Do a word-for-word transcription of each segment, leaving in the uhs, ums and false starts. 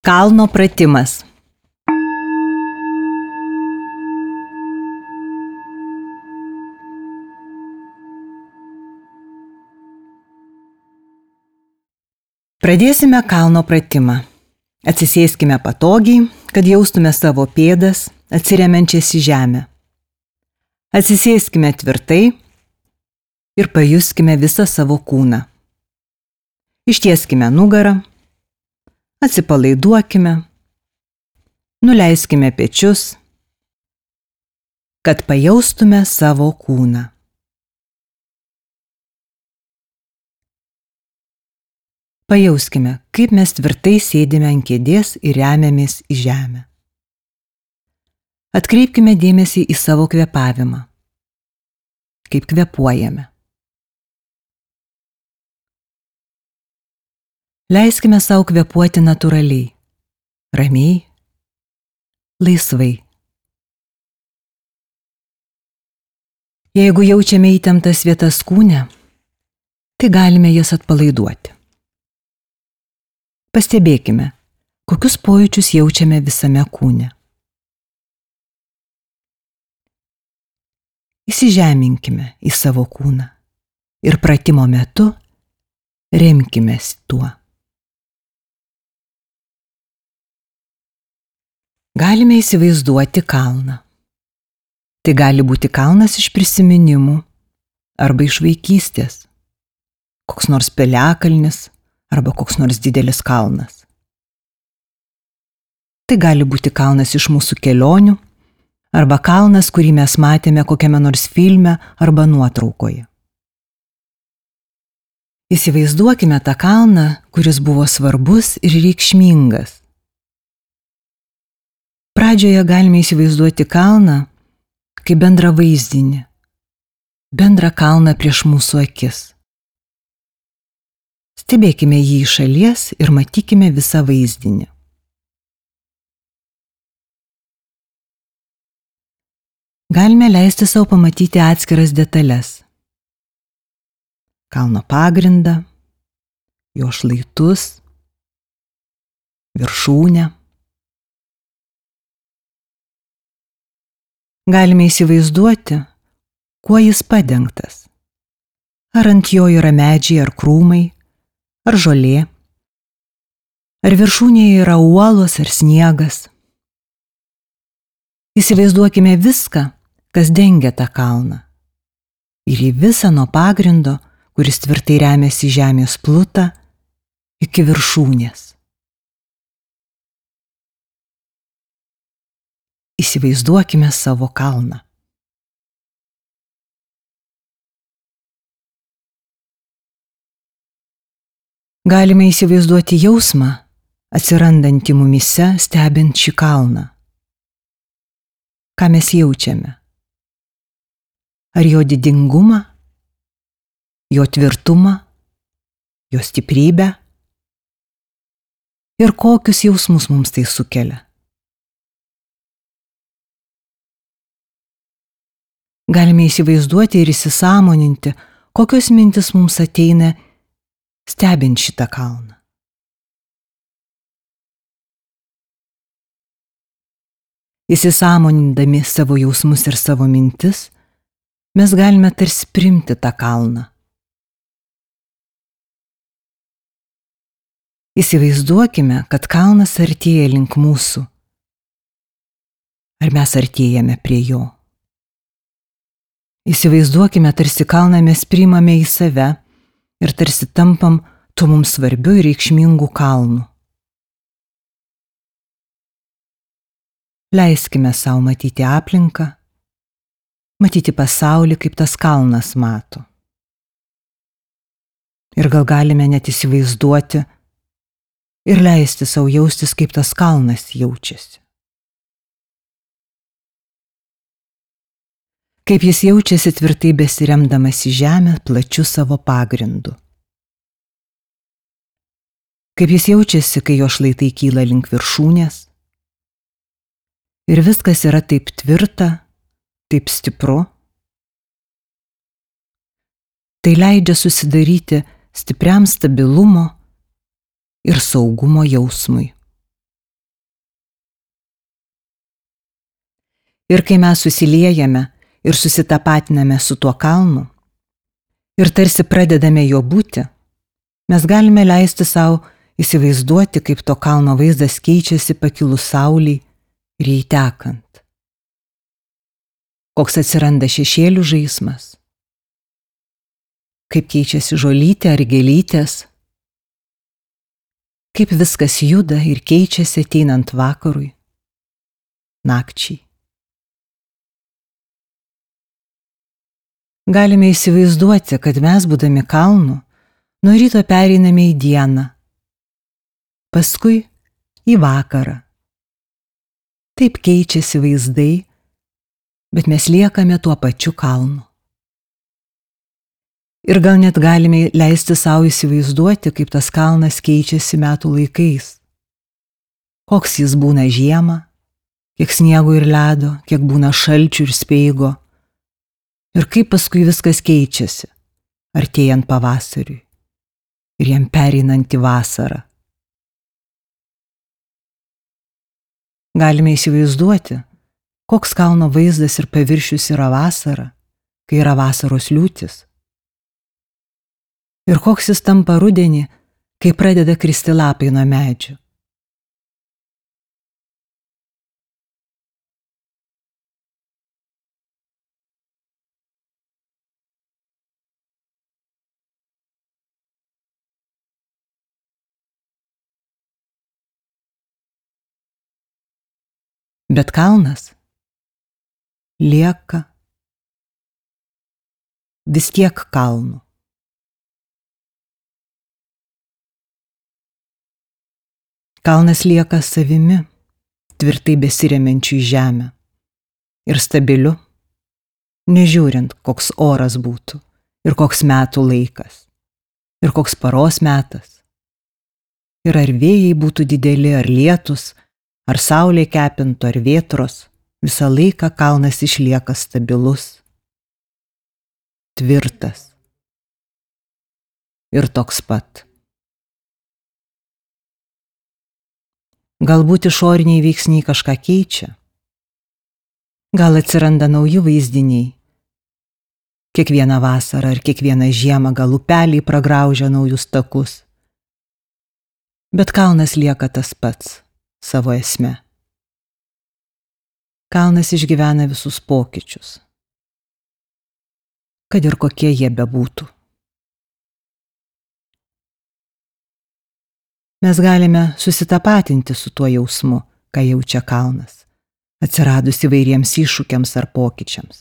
Kalno pratimas. Pradėsime kalno pratimą. Atsisėskime patogiai, kad jaustume savo pėdas, atsiremiančias į žemę. Atsisėskime tvirtai ir pajuskime visą savo kūną. Ištieskime nugarą, atsipalaiduokime, nuleiskime pečius, kad pajaustume savo kūną. Pajauskime, kaip mes tvirtai sėdime ant kėdės ir remiamės į žemę. Atkreipkime dėmesį į savo kvėpavimą, kaip kvėpuojame. Leiskime savo kvėpuoti natūraliai, ramiai, laisvai. Jeigu jaučiame įtemptas vietas kūne, tai galime jas atpalaiduoti. Pastebėkime, kokius pojūčius jaučiame visame kūne. Įsižeminkime į savo kūną ir pratimo metu remkimės tuo. Galime įsivaizduoti kalną. Tai gali būti kalnas iš prisiminimų arba iš vaikystės, koks nors piliakalnis arba koks nors didelis kalnas. Tai gali būti kalnas iš mūsų kelionių arba kalnas, kurį mes matėme kokiame nors filme arba nuotraukoje. Įsivaizduokime tą kalną, kuris buvo svarbus ir reikšmingas. Pradžioje galime įsivaizduoti kalną kaip bendrą vaizdinį, bendrą kalną prieš mūsų akis. Stebėkime jį iš šalies ir matykime visą vaizdinį. Galime leisti savo pamatyti atskiras detalės. Kalno pagrindą, jo šlaitus, viršūnę. Galime įsivaizduoti, kuo jis padengtas. Ar ant jo yra medžiai ar krūmai, ar žolė, ar viršūnėje yra uolos ar sniegas. Įsivaizduokime viską, kas dengia tą kalną, ir į visą nuo pagrindo, kuris tvirtai remiasi žemės plutą, iki viršūnės. Įsivaizduokime savo kalną. Galime įsivaizduoti jausmą, atsirandantį mumyse stebint šį kalną. Ką mes jaučiame? Ar jo didingumą, jo tvirtumą, jo stiprybę? Ir kokius jausmus mums tai sukelia? Galime įsivaizduoti ir įsisąmoninti, kokios mintis mums ateina stebint šitą kalną. Įsisąmonindami savo jausmus ir savo mintis, mes galime tarsi priimti tą kalną. Įsivaizduokime, kad kalnas artėja link mūsų. Ar mes artėjame prie jo? Įsivaizduokime, tarsi kalną mes priimame į save ir tarsi tampam tuo mums svarbiu ir reikšmingu kalnu. Leiskime savo matyti aplinką, matyti pasaulį, kaip tas kalnas mato. Ir gal galime net įsivaizduoti ir leisti savo jaustis, kaip tas kalnas jaučiasi. Kaip jis jaučiasi tvirtai besiremdamas į žemę plačiu savo pagrindu. Kaip jis jaučiasi, kai jo šlaitai kyla link viršūnės. Ir viskas yra taip tvirta, taip stipru. Tai leidžia susidaryti stipriam stabilumo ir saugumo jausmui. Ir kai mes susiliejame ir susitapatiname su tuo kalnu ir tarsi pradedame jo būti, mes galime leisti savo įsivaizduoti, kaip to kalno vaizdas keičiasi pakilus saulei ir jai tekant. Koks atsiranda šešėlių žaismas, kaip keičiasi žolytė ar gėlytės, kaip viskas juda ir keičiasi ateinant vakarui, nakčiai. Galime įsivaizduoti, kad mes, būdami kalnu, nuo ryto pereiname į dieną, paskui į vakarą. Taip keičiasi vaizdai, bet mes liekame tuo pačiu kalnu. Ir gal net galime leisti savo įsivaizduoti, kaip tas kalnas keičiasi metų laikais. Koks jis būna žiemą, kiek sniego ir ledo, kiek būna šalčių ir speigo. Ir kaip paskui viskas keičiasi, artėjant pavasariui ir jam pereinant į vasarą. Galime įsivaizduoti, koks kalno vaizdas ir paviršius yra vasara, kai yra vasaros liūtis. Ir koks jis tampa rudenį, kai pradeda kristi lapai nuo medžių. Bet kalnas lieka vis tiek kalnu. Kalnas lieka savimi, tvirtai besiremiančiu į žemę ir stabiliu, nežiūrint, koks oras būtų ir koks metų laikas ir koks paros metas ir ar vėjai būtų dideli ar lietus, ar saulė kepintų, ar vėtros, visą laiką kalnas išlieka stabilus, tvirtas ir toks pat. Galbūt išoriniai veiksniai kažką keičia, gal atsiranda nauji vaizdiniai. Kiekvieną vasarą ar kiekvieną žiemą gal upeliai pragraužia naujus takus, bet kalnas lieka tas pats savo esme. Kalnas išgyvena visus pokyčius, kad ir kokie jie bebūtų. Mes galime susitapatinti su tuo jausmu, ką jaučia kalnas, atsiradus įvairiems iššūkiams ar pokyčiams.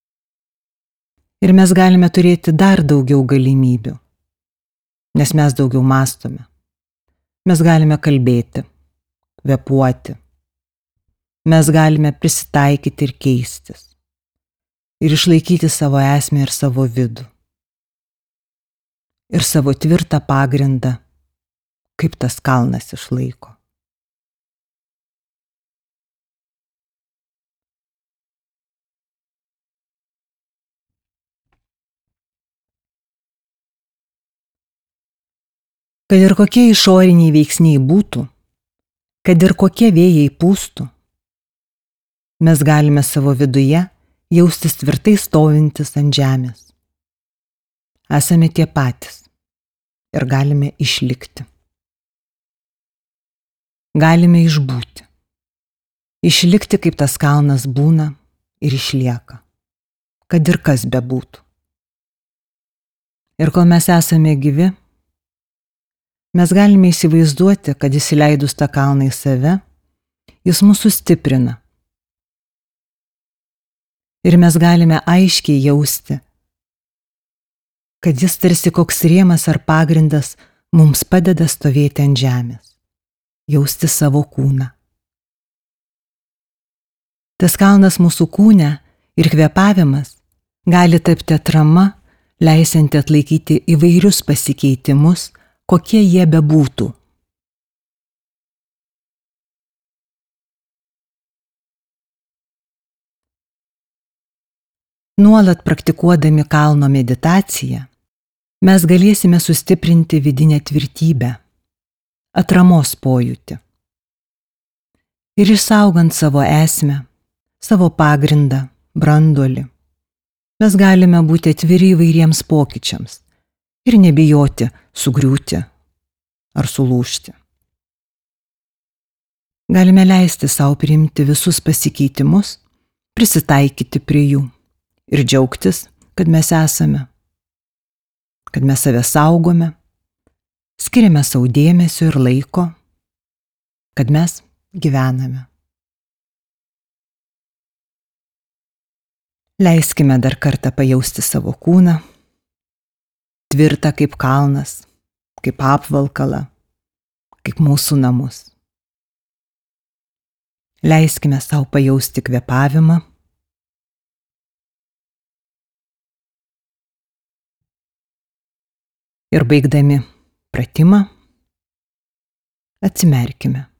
Ir mes galime turėti dar daugiau galimybių, nes mes daugiau mąstome. Mes galime kalbėti, kvėpuoti. Mes galime prisitaikyti ir keistis. Ir išlaikyti savo esmę ir savo vidų. Ir savo tvirtą pagrindą, kaip tas kalnas išlaiko. Kad ir kokie išoriniai veiksniai būtų, kad ir kokie vėjai pūstų, mes galime savo viduje jaustis tvirtai stovintis ant žemės. Esame tie patys ir galime išlikti. Galime išbūti. Išlikti, kaip tas kalnas būna ir išlieka, kad ir kas bebūtų. Ir kol mes esame gyvi, mes galime įsivaizduoti, kad įsileidus tą kalną į save, jis mūsų stiprina. Ir mes galime aiškiai jausti, kad jis tarsi koks rėmas ar pagrindas mums padeda stovėti ant žemės, jausti savo kūną. Tas kalnas mūsų kūne ir kvėpavimas gali tapti atrama, leisianti atlaikyti įvairius pasikeitimus, kokie jie bebūtų. Nuolat praktikuodami kalno meditaciją, mes galėsime sustiprinti vidinę tvirtybę, atramos pojūtį. Ir išsaugant savo esmę, savo pagrindą, branduolį. Mes galime būti atviri įvairiems pokyčiams ir nebijoti sugriūti ar sulūžti. Galime leisti savo priimti visus pasikeitimus, prisitaikyti prie jų ir džiaugtis, kad mes esame, kad mes save saugome, skiriame savo dėmesio ir laiko, kad mes gyvename. Leiskime dar kartą pajausti savo kūną, tvirtą kaip kalnas, kaip apvalkalą, kaip mūsų namus. Leiskime savo pajausti kvėpavimą. Ir baigdami pratimą, atsimerkime.